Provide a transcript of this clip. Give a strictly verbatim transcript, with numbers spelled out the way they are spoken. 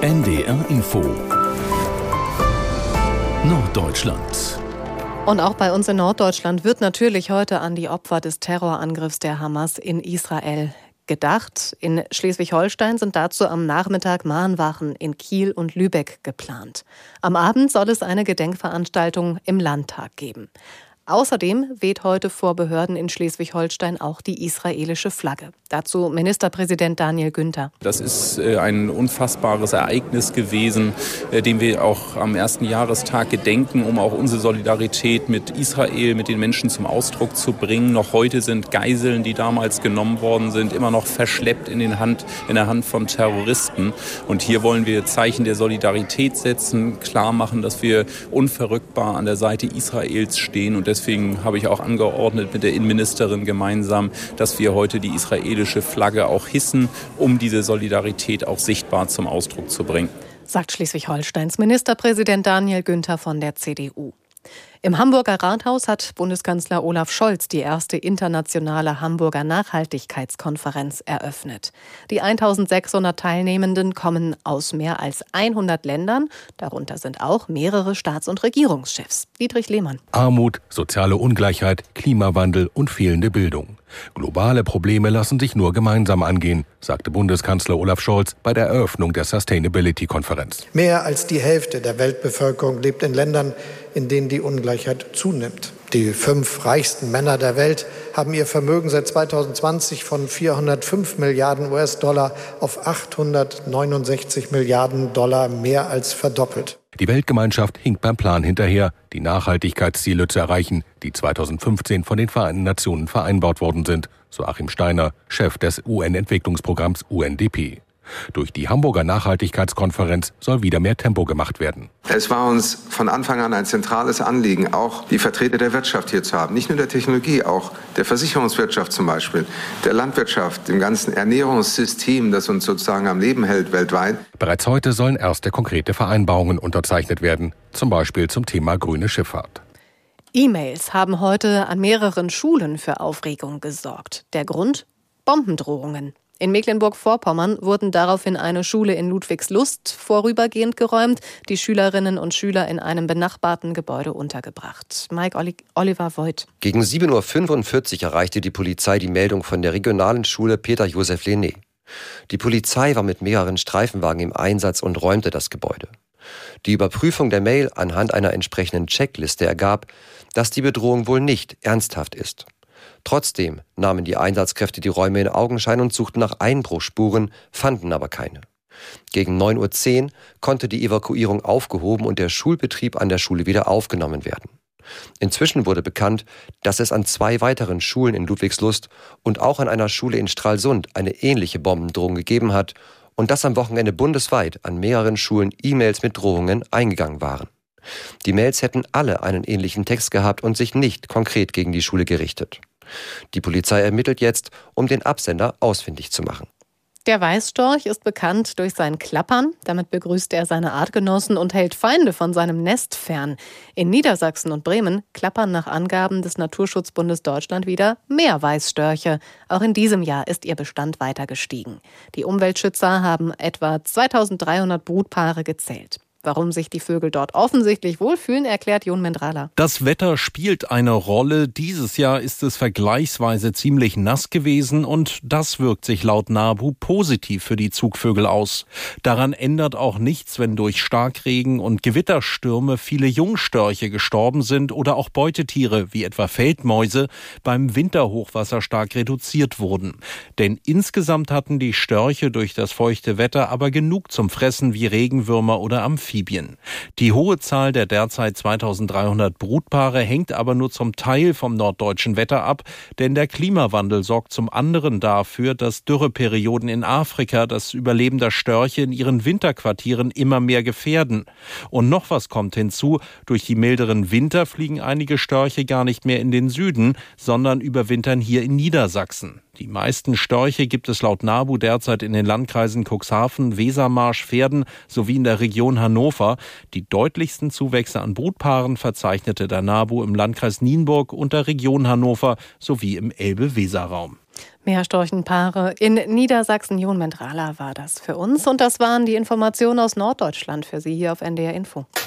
N D R Info Norddeutschland. Und auch bei uns in Norddeutschland wird natürlich heute an die Opfer des Terrorangriffs der Hamas in Israel gedacht. In Schleswig-Holstein sind dazu am Nachmittag Mahnwachen in Kiel und Lübeck geplant. Am Abend soll es eine Gedenkveranstaltung im Landtag geben. Außerdem weht heute vor Behörden in Schleswig-Holstein auch die israelische Flagge. Dazu Ministerpräsident Daniel Günther. Das ist ein unfassbares Ereignis gewesen, dem wir auch am ersten Jahrestag gedenken, um auch unsere Solidarität mit Israel, mit den Menschen zum Ausdruck zu bringen. Noch heute sind Geiseln, die damals genommen worden sind, immer noch verschleppt in, den Hand, in der Hand von Terroristen. Und hier wollen wir Zeichen der Solidarität setzen, klar machen, dass wir unverrückbar an der Seite Israels stehen. Und deswegen habe ich auch angeordnet mit der Innenministerin gemeinsam, dass wir heute die israelische Flagge auch hissen, um diese Solidarität auch sichtbar zum Ausdruck zu bringen. Sagt Schleswig-Holsteins Ministerpräsident Daniel Günther von der C D U. Im Hamburger Rathaus hat Bundeskanzler Olaf Scholz die erste internationale Hamburger Nachhaltigkeitskonferenz eröffnet. Die eintausendsechshundert Teilnehmenden kommen aus mehr als hundert Ländern. Darunter sind auch mehrere Staats- und Regierungschefs. Dietrich Lehmann. Armut, soziale Ungleichheit, Klimawandel und fehlende Bildung. Globale Probleme lassen sich nur gemeinsam angehen, sagte Bundeskanzler Olaf Scholz bei der Eröffnung der Sustainability-Konferenz. Mehr als die Hälfte der Weltbevölkerung lebt in Ländern, in denen die Ungleichheit zunimmt. Die fünf reichsten Männer der Welt haben ihr Vermögen seit zweitausendzwanzig von vierhundertfünf Milliarden U S-Dollar auf achthundertneunundsechzig Milliarden Dollar mehr als verdoppelt. Die Weltgemeinschaft hinkt beim Plan hinterher, die Nachhaltigkeitsziele zu erreichen, die zweitausendfünfzehn von den Vereinten Nationen vereinbart worden sind, so Achim Steiner, Chef des U N-Entwicklungsprogramms U N D P. Durch die Hamburger Nachhaltigkeitskonferenz soll wieder mehr Tempo gemacht werden. Es war uns von Anfang an ein zentrales Anliegen, auch die Vertreter der Wirtschaft hier zu haben. Nicht nur der Technologie, auch der Versicherungswirtschaft zum Beispiel, der Landwirtschaft, dem ganzen Ernährungssystem, das uns sozusagen am Leben hält weltweit. Bereits heute sollen erste konkrete Vereinbarungen unterzeichnet werden, zum Beispiel zum Thema grüne Schifffahrt. E-Mails haben heute an mehreren Schulen für Aufregung gesorgt. Der Grund? Bombendrohungen. In Mecklenburg-Vorpommern wurden daraufhin eine Schule in Ludwigslust vorübergehend geräumt, die Schülerinnen und Schüler in einem benachbarten Gebäude untergebracht. Mike Oli- Oliver Voigt. Gegen sieben Uhr fünfundvierzig erreichte die Polizei die Meldung von der regionalen Schule Peter-Josef-Lenné. Die Polizei war mit mehreren Streifenwagen im Einsatz und räumte das Gebäude. Die Überprüfung der Mail anhand einer entsprechenden Checkliste ergab, dass die Bedrohung wohl nicht ernsthaft ist. Trotzdem nahmen die Einsatzkräfte die Räume in Augenschein und suchten nach Einbruchsspuren, fanden aber keine. Gegen neun Uhr zehn konnte die Evakuierung aufgehoben und der Schulbetrieb an der Schule wieder aufgenommen werden. Inzwischen wurde bekannt, dass es an zwei weiteren Schulen in Ludwigslust und auch an einer Schule in Stralsund eine ähnliche Bombendrohung gegeben hat und dass am Wochenende bundesweit an mehreren Schulen E-Mails mit Drohungen eingegangen waren. Die Mails hätten alle einen ähnlichen Text gehabt und sich nicht konkret gegen die Schule gerichtet. Die Polizei ermittelt jetzt, um den Absender ausfindig zu machen. Der Weißstorch ist bekannt durch sein Klappern. Damit begrüßt er seine Artgenossen und hält Feinde von seinem Nest fern. In Niedersachsen und Bremen klappern nach Angaben des Naturschutzbundes Deutschland wieder mehr Weißstörche. Auch in diesem Jahr ist ihr Bestand weiter gestiegen. Die Umweltschützer haben etwa zweitausenddreihundert Brutpaare gezählt. Warum sich die Vögel dort offensichtlich wohlfühlen, erklärt Jon Mendrala. Das Wetter spielt eine Rolle. Dieses Jahr ist es vergleichsweise ziemlich nass gewesen und das wirkt sich laut NABU positiv für die Zugvögel aus. Daran ändert auch nichts, wenn durch Starkregen und Gewitterstürme viele Jungstörche gestorben sind oder auch Beutetiere wie etwa Feldmäuse beim Winterhochwasser stark reduziert wurden. Denn insgesamt hatten die Störche durch das feuchte Wetter aber genug zum Fressen wie Regenwürmer oder Amphibien. Die hohe Zahl der derzeit zweitausenddreihundert Brutpaare hängt aber nur zum Teil vom norddeutschen Wetter ab, denn der Klimawandel sorgt zum anderen dafür, dass Dürreperioden in Afrika das Überleben der Störche in ihren Winterquartieren immer mehr gefährden. Und noch was kommt hinzu, durch die milderen Winter fliegen einige Störche gar nicht mehr in den Süden, sondern überwintern hier in Niedersachsen. Die meisten Störche gibt es laut NABU derzeit in den Landkreisen Cuxhaven, Wesermarsch, Verden sowie in der Region Hannover. Die deutlichsten Zuwächse an Brutpaaren verzeichnete der NABU im Landkreis Nienburg und der Region Hannover sowie im Elbe-Weser-Raum. Meerstorchenpaare in Niedersachsen. Jon Mendrala war das für uns. Und das waren die Informationen aus Norddeutschland für Sie hier auf N D R Info.